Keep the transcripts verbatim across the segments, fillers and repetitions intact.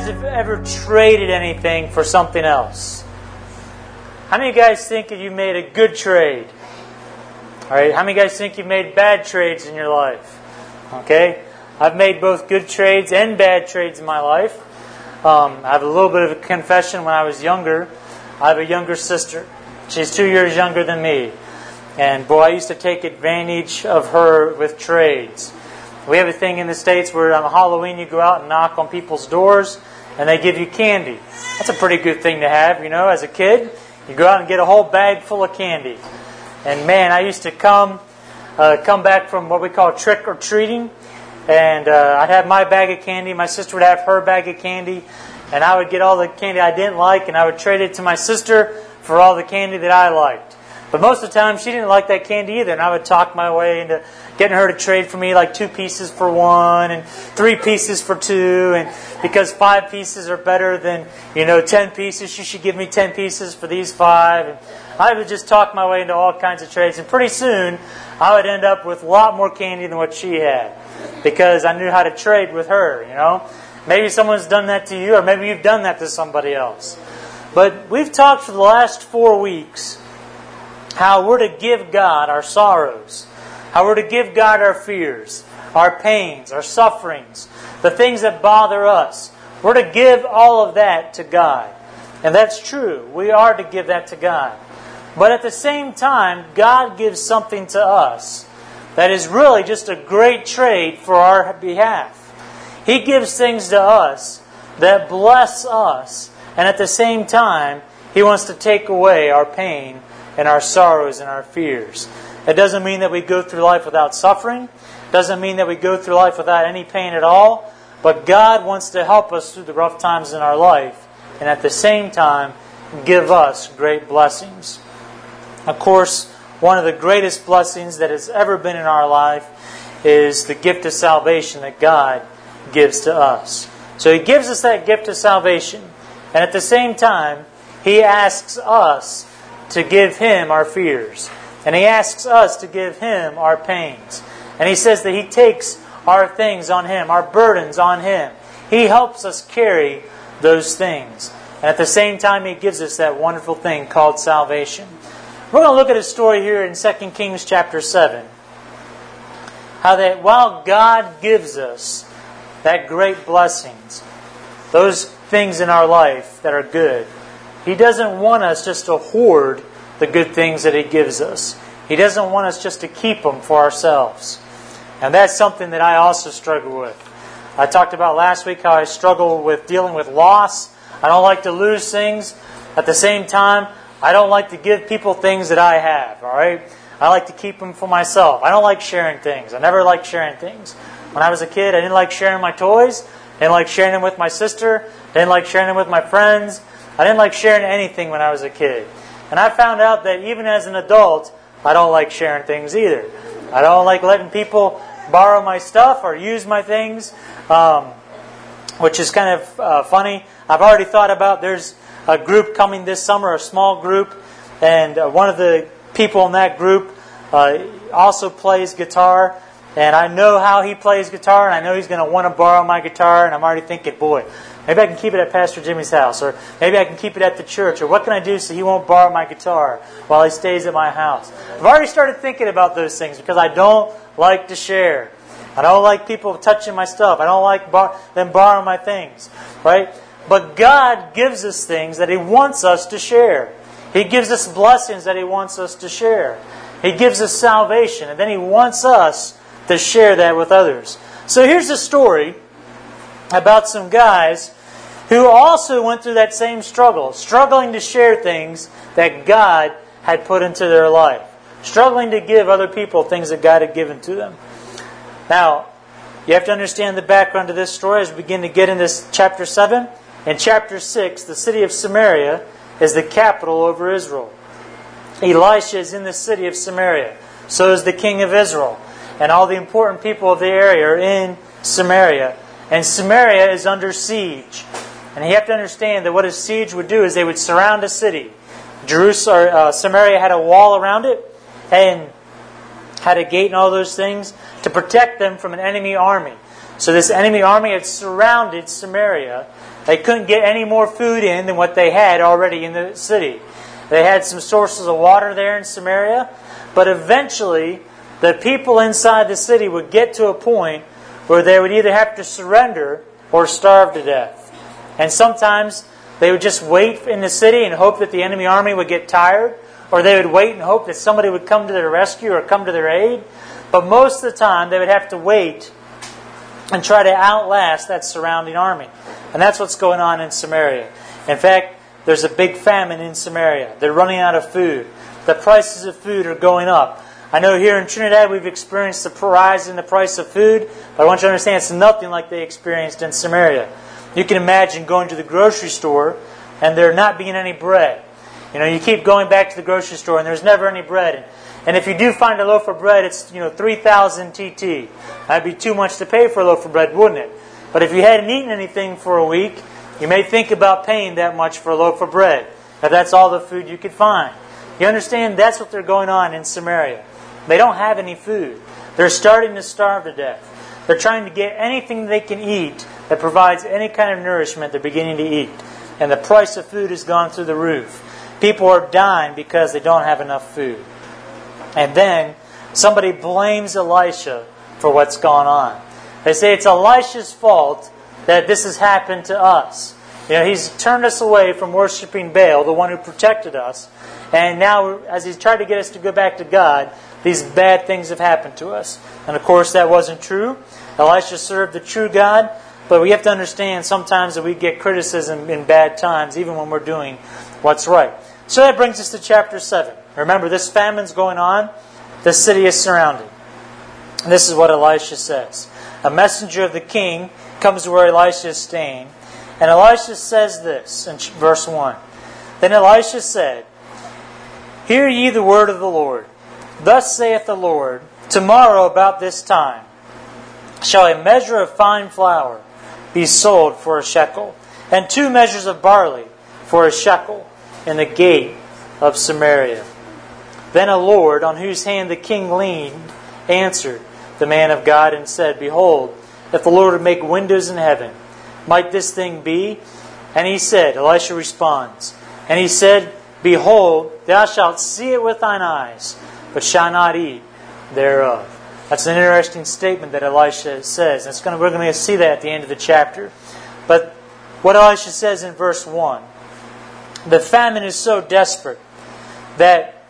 have ever traded anything for something else? How many of you guys think that you made a good trade? All right. How many of you guys think you've made bad trades in your life? Okay. I've made both good trades and bad trades in my life. Um, I have a little bit of a confession. When I was younger, I have a younger sister. She's two years younger than me. And boy, I used to take advantage of her with trades. We have a thing in the States where on Halloween you go out and knock on people's doors and they give you candy. That's a pretty good thing to have, you know, as a kid. You go out and get a whole bag full of candy. And man, I used to come uh, come back from what we call trick or treating. And uh, I'd have my bag of candy. My sister would have her bag of candy. And I would get all the candy I didn't like and I would trade it to my sister for all the candy that I liked. But most of the time, she didn't like that candy either. And I would talk my way into getting her to trade for me like two pieces for one and three pieces for two. And because five pieces are better than, you know, ten pieces, she should give me ten pieces for these five. And I would just talk my way into all kinds of trades. And pretty soon, I would end up with a lot more candy than what she had. Because I knew how to trade with her, you know. Maybe someone's done that to you, or maybe you've done that to somebody else. But we've talked for the last four weeks how we're to give God our sorrows, how we're to give God our fears, our pains, our sufferings, the things that bother us. We're to give all of that to God. And that's true. We are to give that to God. But at the same time, God gives something to us that is really just a great trade for our behalf. He gives things to us that bless us, and at the same time, He wants to take away our pain and our sorrows and our fears. It doesn't mean that we go through life without suffering. It doesn't mean that we go through life without any pain at all. But God wants to help us through the rough times in our life, and at the same time, give us great blessings. Of course, one of the greatest blessings that has ever been in our life is the gift of salvation that God gives to us. So He gives us that gift of salvation. And at the same time, He asks us to give Him our fears. And He asks us to give Him our pains. And He says that He takes our things on Him, our burdens on Him. He helps us carry those things. And at the same time, He gives us that wonderful thing called salvation. We're going to look at a story here in Second Kings chapter seven. How that while God gives us that great blessings, those things in our life that are good, He doesn't want us just to hoard the good things that He gives us. He doesn't want us just to keep them for ourselves. And that's something that I also struggle with. I talked about last week how I struggle with dealing with loss. I don't like to lose things. At the same time, I don't like to give people things that I have, all right? I like to keep them for myself. I don't like sharing things. I never liked sharing things. When I was a kid, I didn't like sharing my toys. I didn't like sharing them with my sister. I didn't like sharing them with my friends. I didn't like sharing anything when I was a kid. And I found out that even as an adult, I don't like sharing things either. I don't like letting people borrow my stuff or use my things, um, which is kind of uh, funny. I've already thought about, there's a group coming this summer, a small group, and uh, one of the people in that group uh, also plays guitar, and I know how he plays guitar, and I know he's going to want to borrow my guitar, and I'm already thinking, boy, maybe I can keep it at Pastor Jimmy's house, or maybe I can keep it at the church, or what can I do so he won't borrow my guitar while he stays at my house? I've already started thinking about those things because I don't like to share. I don't like people touching my stuff. I don't like bar- them borrowing my things, right? But God gives us things that He wants us to share. He gives us blessings that He wants us to share. He gives us salvation, and then He wants us to share that with others. So here's a story about some guys who also went through that same struggle, struggling to share things that God had put into their life, struggling to give other people things that God had given to them. Now, you have to understand the background to this story as we begin to get into this chapter seven. In chapter six, the city of Samaria is the capital over Israel. Elisha is in the city of Samaria. So is the king of Israel. And all the important people of the area are in Samaria. And Samaria is under siege. And you have to understand that what a siege would do is they would surround a city. Jerusalem, uh, Samaria had a wall around it and had a gate and all those things to protect them from an enemy army. So this enemy army had surrounded Samaria. They couldn't get any more food in than what they had already in the city. They had some sources of water there in Samaria, but eventually the people inside the city would get to a point where they would either have to surrender or starve to death. And sometimes they would just wait in the city and hope that the enemy army would get tired, or they would wait and hope that somebody would come to their rescue or come to their aid. But most of the time they would have to wait and try to outlast that surrounding army. And that's what's going on in Samaria. In fact, there's a big famine in Samaria. They're running out of food. The prices of food are going up. I know here in Trinidad we've experienced the rise in the price of food, but I want you to understand it's nothing like they experienced in Samaria. You can imagine going to the grocery store and there not being any bread. You know, you keep going back to the grocery store and there's never any bread. And if you do find a loaf of bread, it's, you know, three thousand T T. That'd be too much to pay for a loaf of bread, wouldn't it? But if you hadn't eaten anything for a week, you may think about paying that much for a loaf of bread, if that's all the food you could find. You understand that's what they're going on in Samaria. They don't have any food. They're starting to starve to death. They're trying to get anything they can eat that provides any kind of nourishment they're beginning to eat. And the price of food has gone through the roof. People are dying because they don't have enough food. And then somebody blames Elisha for what's gone on. They say it's Elisha's fault that this has happened to us. You know, he's turned us away from worshiping Baal, the one who protected us. And now, as he's tried to get us to go back to God, these bad things have happened to us. And of course, that wasn't true. Elisha served the true God. But we have to understand sometimes that we get criticism in bad times, even when we're doing what's right. So that brings us to chapter seven. Remember, this famine's going on. The city is surrounded. And this is what Elisha says. A messenger of the king comes to where Elisha is staying. And Elisha says this in verse one. Then Elisha said, Hear ye the word of the Lord. Thus saith the Lord, Tomorrow about this time shall a measure of fine flour be sold for a shekel, and two measures of barley for a shekel in the gate of Samaria. Then a Lord, on whose hand the king leaned, answered the man of God and said, Behold, if the Lord would make windows in heaven, might this thing be? And he said, Elisha responds, and he said, Behold, thou shalt see it with thine eyes, but shalt not eat thereof. That's an interesting statement that Elisha says. It's going to, we're going to see that at the end of the chapter. But what Elisha says in verse one, the famine is so desperate that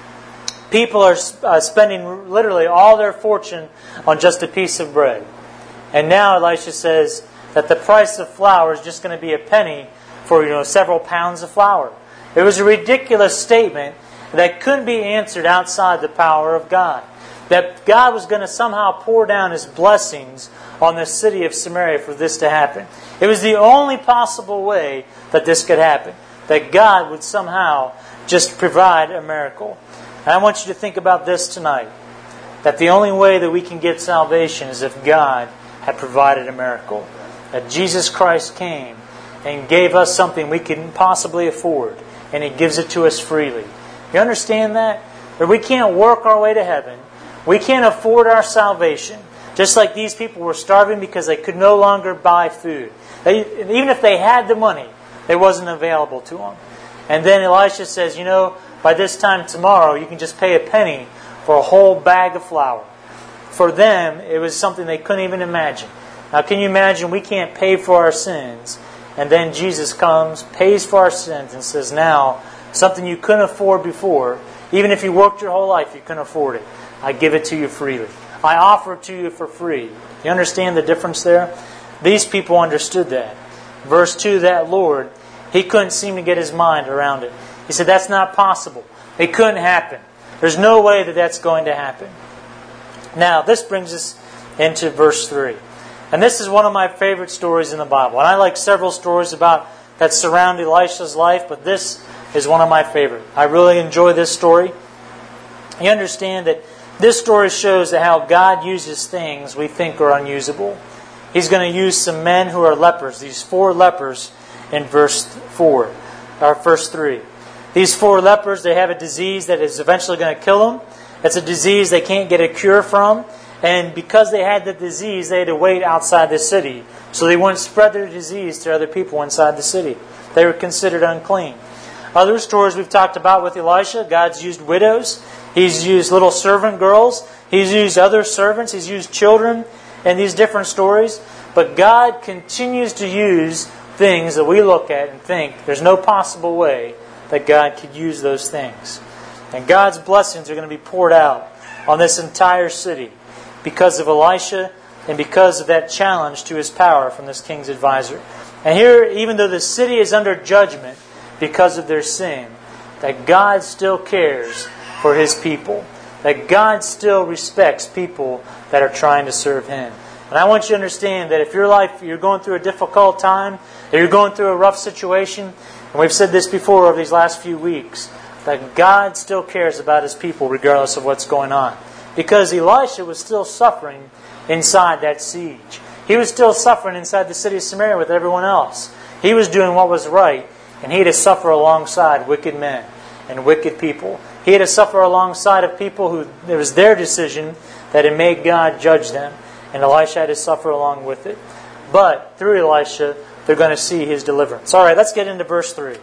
people are uh, spending literally all their fortune on just a piece of bread. And now Elisha says that the price of flour is just going to be a penny for, you know, several pounds of flour. It was a ridiculous statement that couldn't be answered outside the power of God. That God was going to somehow pour down His blessings on the city of Samaria for this to happen. It was the only possible way that this could happen. That God would somehow just provide a miracle. And I want you to think about this tonight. That the only way that we can get salvation is if God had provided a miracle. That Jesus Christ came and gave us something we couldn't possibly afford. And He gives it to us freely. You understand that? That we can't work our way to heaven. We can't afford our salvation. Just like these people were starving because they could no longer buy food. They, even if they had the money, it wasn't available to them. And then Elisha says, you know, by this time tomorrow, you can just pay a penny for a whole bag of flour. For them, it was something they couldn't even imagine. Now, can you imagine we can't pay for our sins, and then Jesus comes, pays for our sins, and says, now, something you couldn't afford before, even if you worked your whole life, you couldn't afford it. I give it to you freely. I offer it to you for free. You understand the difference there? These people understood that. Verse two, that Lord, he couldn't seem to get his mind around it. He said, that's not possible. It couldn't happen. There's no way that that's going to happen. Now, this brings us into verse three. And this is one of my favorite stories in the Bible. And I like several stories about that surround Elisha's life, but this is one of my favorite. I really enjoy this story. You understand that this story shows that how God uses things we think are unusable. He's going to use some men who are lepers, these four lepers in verse four, or verse three. These four lepers, they have a disease that is eventually going to kill them. It's a disease they can't get a cure from. And because they had the disease, they had to wait outside the city. So they wouldn't spread their disease to other people inside the city. They were considered unclean. Other stories we've talked about with Elisha, God's used widows. He's used little servant girls. He's used other servants. He's used children in these different stories. But God continues to use things that we look at and think there's no possible way that God could use those things. And God's blessings are going to be poured out on this entire city because of Elisha and because of that challenge to his power from this king's advisor. And here, even though the city is under judgment because of their sin, that God still cares for His people. That God still respects people that are trying to serve Him. And I want you to understand that if your life, you're going through a difficult time, or you're going through a rough situation, and we've said this before over these last few weeks, that God still cares about His people regardless of what's going on. Because Elisha was still suffering inside that siege. He was still suffering inside the city of Samaria with everyone else. He was doing what was right, and he had to suffer alongside wicked men and wicked people. He had to suffer alongside of people who it was their decision that it made God judge them. And Elisha had to suffer along with it. But through Elisha, they're going to see his deliverance. All right, let's get into verse three.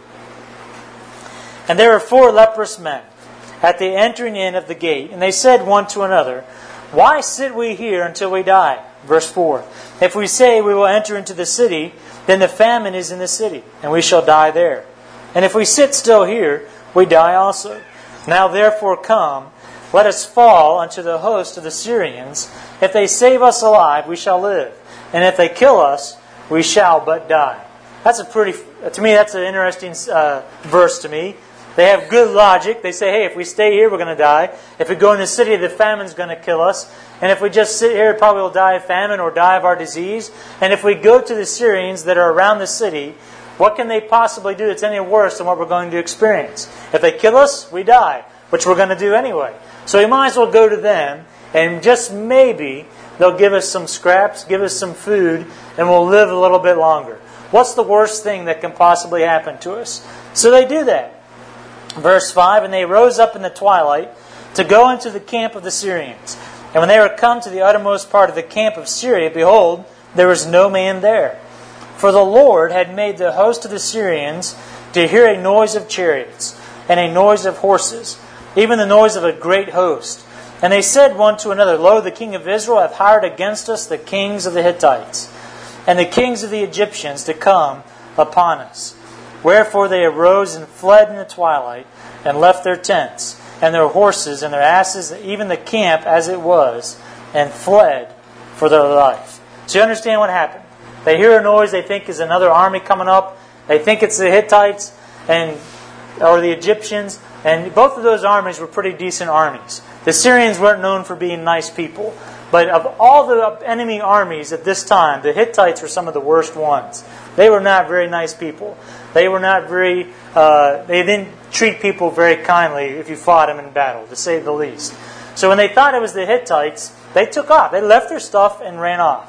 And there were four leprous men at the entering in of the gate, and they said one to another, "Why sit we here until we die?" Verse four. "If we say we will enter into the city, then the famine is in the city, and we shall die there. And if we sit still here, we die also. Now therefore come, let us fall unto the host of the Syrians. If they save us alive, we shall live. And if they kill us, we shall but die." That's a pretty, to me, that's an interesting uh, verse to me. They have good logic. They say, hey, if we stay here, we're going to die. If we go in the city, the famine's going to kill us. And if we just sit here, probably will die of famine or die of our disease. And if we go to the Syrians that are around the city, what can they possibly do that's any worse than what we're going to experience? If they kill us, we die, which we're going to do anyway. So we might as well go to them, and just maybe they'll give us some scraps, give us some food, and we'll live a little bit longer. What's the worst thing that can possibly happen to us? So they do that. Verse five, "And they rose up in the twilight to go into the camp of the Syrians. And when they were come to the uttermost part of the camp of Syria, behold, there was no man there. For the Lord had made the host of the Syrians to hear a noise of chariots, and a noise of horses, even the noise of a great host. And they said one to another, Lo, the king of Israel hath hired against us the kings of the Hittites, and the kings of the Egyptians to come upon us. Wherefore they arose and fled in the twilight, and left their tents, and their horses, and their asses, even the camp as it was, and fled for their life." So you understand what happened. They hear a noise they think is another army coming up. They think it's the Hittites and or the Egyptians. And both of those armies were pretty decent armies. The Syrians weren't known for being nice people. But of all the enemy armies at this time, the Hittites were some of the worst ones. They were not very nice people. They were not very, uh, they didn't treat people very kindly if you fought them in battle, to say the least. So when they thought it was the Hittites, they took off. They left their stuff and ran off.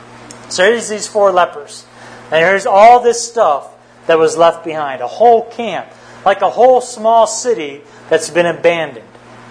So here's these four lepers. And here's all this stuff that was left behind. A whole camp. Like a whole small city that's been abandoned.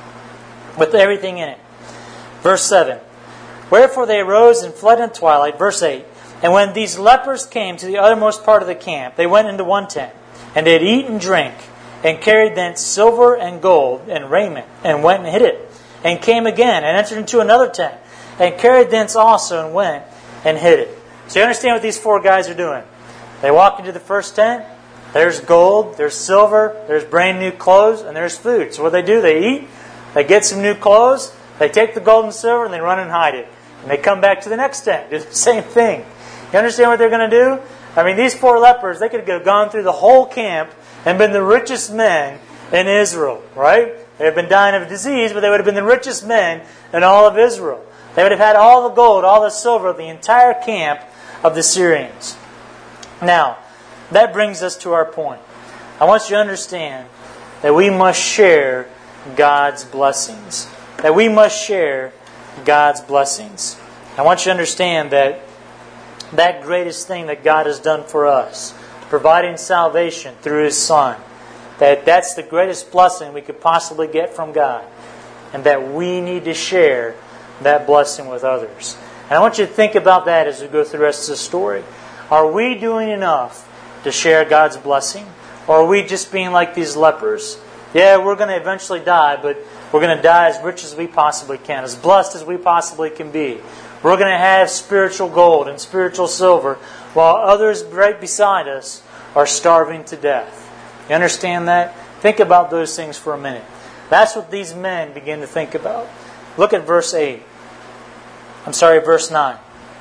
With everything in it. Verse seven. "Wherefore they arose and fled in the twilight." Verse eight. "And when these lepers came to the uttermost part of the camp, they went into one tent. And did eat and drink. And carried thence silver and gold and raiment. And went and hid it. And came again and entered into another tent. And carried thence also and went and hid it." So you understand what these four guys are doing. They walk into the first tent. There's gold, there's silver, there's brand new clothes, and there's food. So what they do, they eat, they get some new clothes, they take the gold and silver, and they run and hide it. And they come back to the next tent, do the same thing. You understand what they're going to do? I mean, these four lepers, they could have gone through the whole camp and been the richest men in Israel, right? They would have been dying of disease, but they would have been the richest men in all of Israel. They would have had all the gold, all the silver of the entire camp of the Syrians. Now, that brings us to our point. I want you to understand that we must share God's blessings. That we must share God's blessings. I want you to understand that that greatest thing that God has done for us, providing salvation through His Son, that that's the greatest blessing we could possibly get from God. And that we need to share that blessing with others. And I want you to think about that as we go through the rest of the story. Are we doing enough to share God's blessing? Or are we just being like these lepers? Yeah, we're going to eventually die, but we're going to die as rich as we possibly can, as blessed as we possibly can be. We're going to have spiritual gold and spiritual silver, while others right beside us are starving to death. You understand that? Think about those things for a minute. That's what these men begin to think about. Look at verse eight. I'm sorry, verse nine.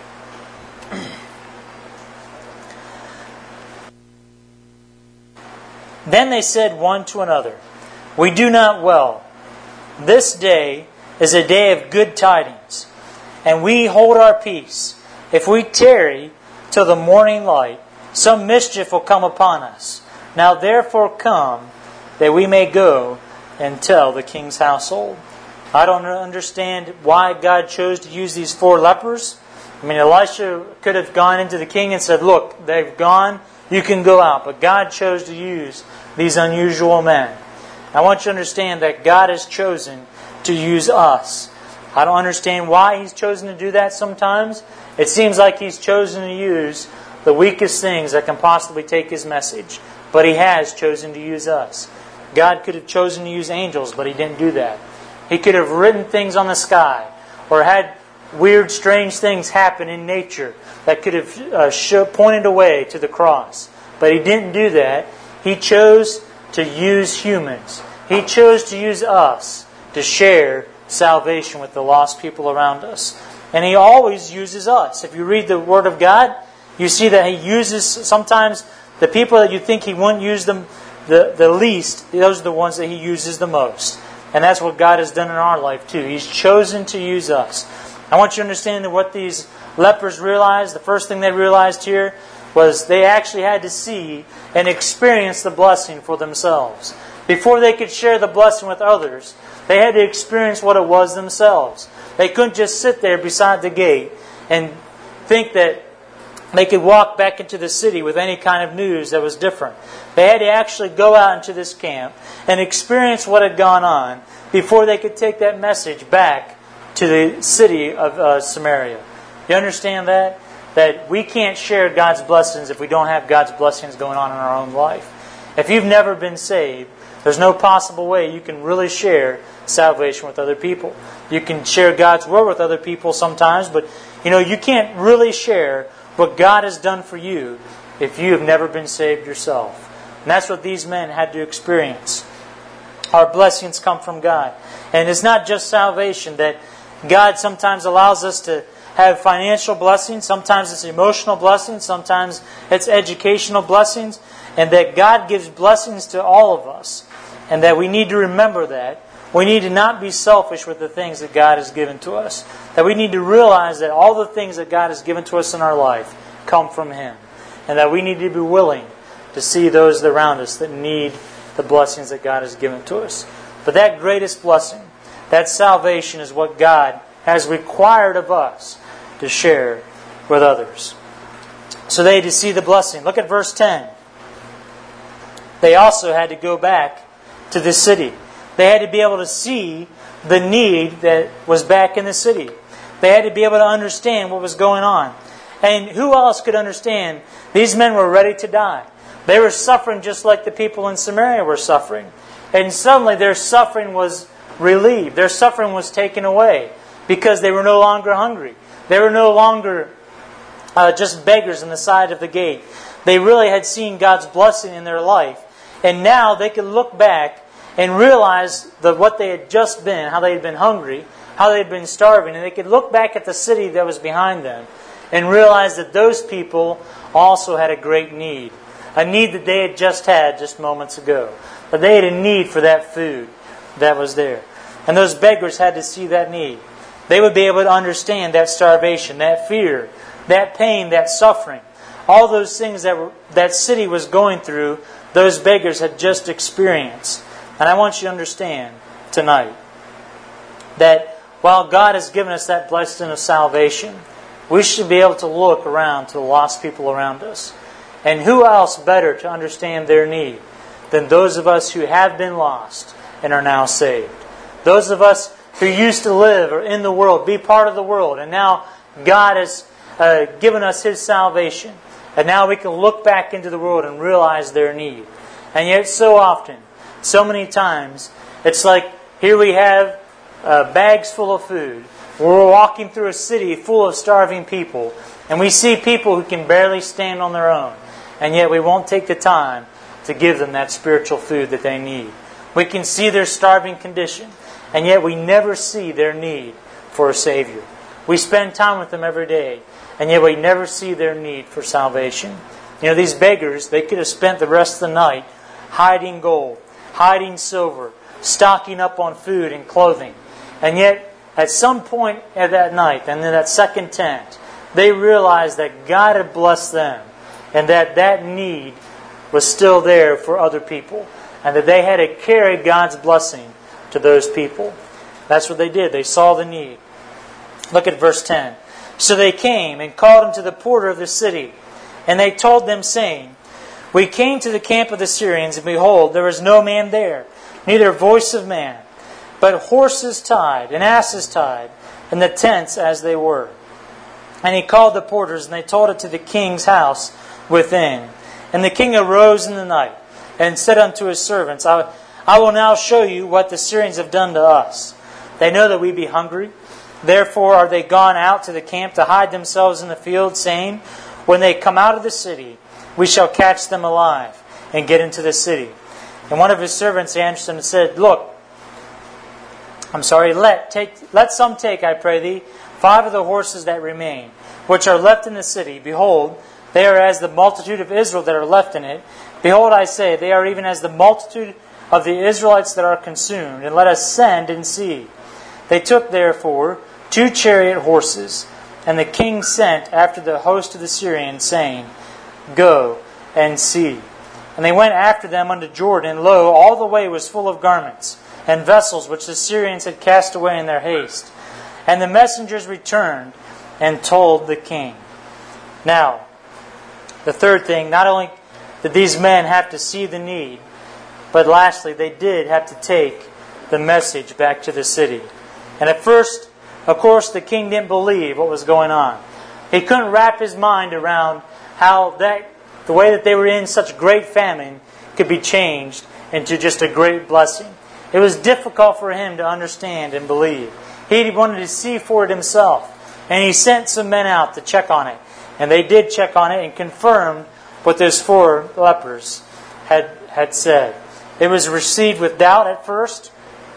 Then they said one to another, "We do not well. This day is a day of good tidings, and we hold our peace. If we tarry till the morning light, some mischief will come upon us. Now therefore come, that we may go and tell the king's household." I don't understand why God chose to use these four lepers. I mean, Elisha could have gone into the king and said, "Look, they've gone, you can go out." But God chose to use these unusual men. I want you to understand that God has chosen to use us. I don't understand why He's chosen to do that sometimes. It seems like He's chosen to use the weakest things that can possibly take His message. But He has chosen to use us. God could have chosen to use angels, but He didn't do that. He could have written things on the sky, or had weird, strange things happen in nature that could have uh, show, pointed a way to the cross. But He didn't do that. He chose to use humans. He chose to use us to share salvation with the lost people around us. And He always uses us. If you read the Word of God, you see that He uses sometimes the people that you think He wouldn't use them the, the least, those are the ones that He uses the most. And that's what God has done in our life too. He's chosen to use us. I want you to understand that what these lepers realized, the first thing they realized here, was they actually had to see and experience the blessing for themselves. Before they could share the blessing with others, they had to experience what it was themselves. They couldn't just sit there beside the gate and think that they could walk back into the city with any kind of news that was different. They had to actually go out into this camp and experience what had gone on before they could take that message back to the city of uh, Samaria. You understand that? That we can't share God's blessings if we don't have God's blessings going on in our own life. If you've never been saved, there's no possible way you can really share salvation with other people. You can share God's Word with other people sometimes, but you know, you can't really share what God has done for you if you have never been saved yourself. And that's what these men had to experience. Our blessings come from God. And it's not just salvation that God sometimes allows us to have financial blessings. Sometimes it's emotional blessings. Sometimes it's educational blessings. And that God gives blessings to all of us. And that we need to remember that. We need to not be selfish with the things that God has given to us. That we need to realize that all the things that God has given to us in our life come from Him. And that we need to be willing to see those around us that need the blessings that God has given to us. But that greatest blessing, that salvation, is what God has required of us to share with others. So they had to see the blessing. Look at verse ten. They also had to go back to the city. They had to be able to see the need that was back in the city. They had to be able to understand what was going on. And who else could understand? These men were ready to die. They were suffering just like the people in Samaria were suffering. And suddenly their suffering was relieved. Their suffering was taken away because they were no longer hungry. They were no longer uh, just beggars on the side of the gate. They really had seen God's blessing in their life. And now they could look back and realize that what they had just been, how they had been hungry, how they had been starving. And they could look back at the city that was behind them and realize that those people also had a great need. A need that they had just had just moments ago. That they had a need for that food that was there. And those beggars had to see that need. They would be able to understand that starvation, that fear, that pain, that suffering. All those things that were, that city was going through, those beggars had just experienced. And I want you to understand tonight that while God has given us that blessing of salvation, we should be able to look around to the lost people around us. And who else better to understand their need than those of us who have been lost and are now saved? Those of us who used to live or in the world, be part of the world. And now God has uh, given us His salvation. And now we can look back into the world and realize their need. And yet so often, so many times, it's like here we have uh, bags full of food. We're walking through a city full of starving people. And we see people who can barely stand on their own. And yet we won't take the time to give them that spiritual food that they need. We can see their starving condition. And yet we never see their need for a Savior. We spend time with them every day. And yet we never see their need for salvation. You know, these beggars, they could have spent the rest of the night hiding gold, hiding silver, stocking up on food and clothing. And yet, at some point at that night, and in that second tent, they realized that God had blessed them and that that need was still there for other people. And that they had to carry God's blessing to those people. That's what they did. They saw the need. Look at verse ten. So they came and called unto the porter of the city. And they told them, saying, We came to the camp of the Syrians, and behold, there was no man there, neither voice of man, but horses tied, and asses tied, and the tents as they were. And he called the porters, and they told it to the king's house within. And the king arose in the night, and said unto his servants, I, I will now show you what the Syrians have done to us. They know that we be hungry. Therefore are they gone out to the camp to hide themselves in the field, saying, When they come out of the city, we shall catch them alive, and get into the city. And one of his servants answered him and said, Look, I'm sorry, let take let some take, I pray thee, five of the horses that remain, which are left in the city. Behold, they are as the multitude of Israel that are left in it. Behold, I say, they are even as the multitude of the Israelites that are consumed. And let us send and see. They took, therefore, two chariot horses, and the king sent after the host of the Syrians, saying, Go and see. And they went after them unto Jordan, and lo, all the way was full of garments, and vessels which the Syrians had cast away in their haste. And the messengers returned, and told the king. Now, the third thing, not only did these men have to see the need, but lastly, they did have to take the message back to the city. And at first, of course, the king didn't believe what was going on. He couldn't wrap his mind around how that the way that they were in such great famine could be changed into just a great blessing. It was difficult for him to understand and believe. He wanted to see for it himself. And he sent some men out to check on it. And they did check on it and confirmed what those four lepers had, had said. It was received with doubt at first.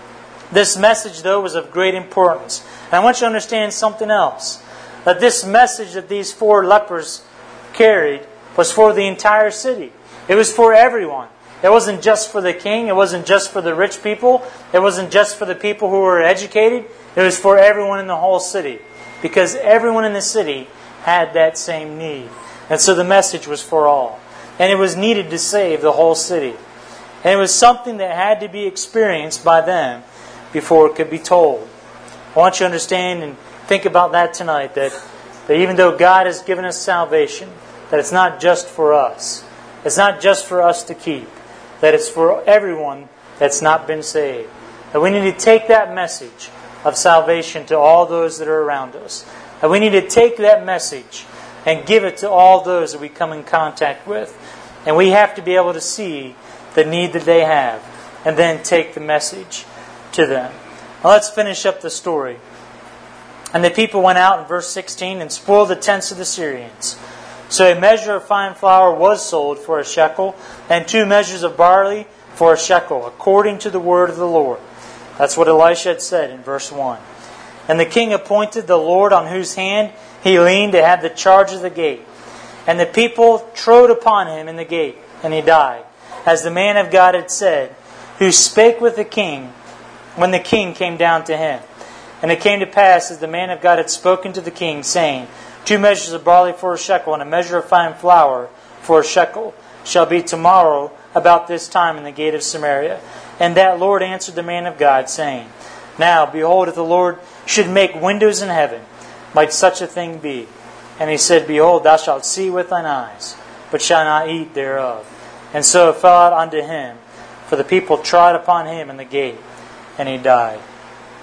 This message, though, was of great importance. And I want you to understand something else. That this message that these four lepers carried was for the entire city. It was for everyone. It wasn't just for the king. It wasn't just for the rich people. It wasn't just for the people who were educated. It was for everyone in the whole city. Because everyone in the city had that same need. And so the message was for all. And it was needed to save the whole city. And it was something that had to be experienced by them before it could be told. I want you to understand and think about that tonight, that, that even though God has given us salvation, that it's not just for us. It's not just for us to keep. That it's for everyone that's not been saved. That we need to take that message of salvation to all those that are around us. That we need to take that message and give it to all those that we come in contact with. And we have to be able to see the need that they have and then take the message to them. Now let's finish up the story. And the people went out in verse sixteen and spoiled the tents of the Syrians. So a measure of fine flour was sold for a shekel, and two measures of barley for a shekel, according to the word of the Lord. That's what Elisha had said in verse one. And the king appointed the Lord on whose hand he leaned to have the charge of the gate. And the people trode upon him in the gate, and he died, as the man of God had said, who spake with the king when the king came down to him. And it came to pass, as the man of God had spoken to the king, saying, Two measures of barley for a shekel, and a measure of fine flour for a shekel, shall be tomorrow about this time in the gate of Samaria. And that Lord answered the man of God, saying, Now, behold, if the Lord should make windows in heaven, might such a thing be? And he said, Behold, thou shalt see with thine eyes, but shalt not eat thereof. And so it fell out unto him, for the people trod upon him in the gate, and he died.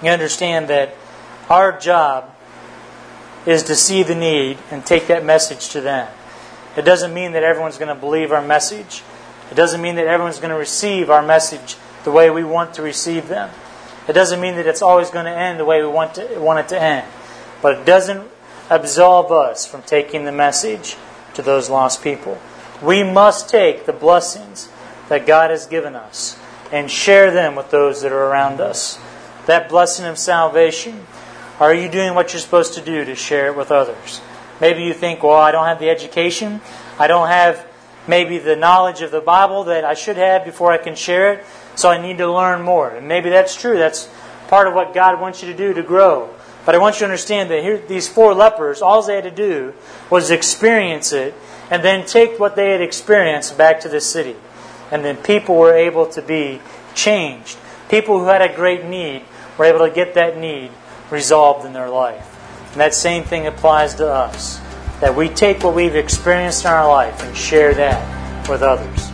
You understand that our job is to see the need and take that message to them. It doesn't mean that everyone's going to believe our message. It doesn't mean that everyone's going to receive our message the way we want to receive them. It doesn't mean that it's always going to end the way we want to want it to end. But it doesn't absolve us from taking the message to those lost people. We must take the blessings that God has given us and share them with those that are around us. That blessing of salvation, are you doing what you're supposed to do to share it with others? Maybe you think, well, I don't have the education. I don't have maybe the knowledge of the Bible that I should have before I can share it. So I need to learn more. And maybe that's true. That's part of what God wants you to do to grow. But I want you to understand that here, these four lepers, all they had to do was experience it and then take what they had experienced back to the city. And then people were able to be changed. People who had a great need were able to get that need resolved in their life. And that same thing applies to us. That we take what we've experienced in our life and share that with others.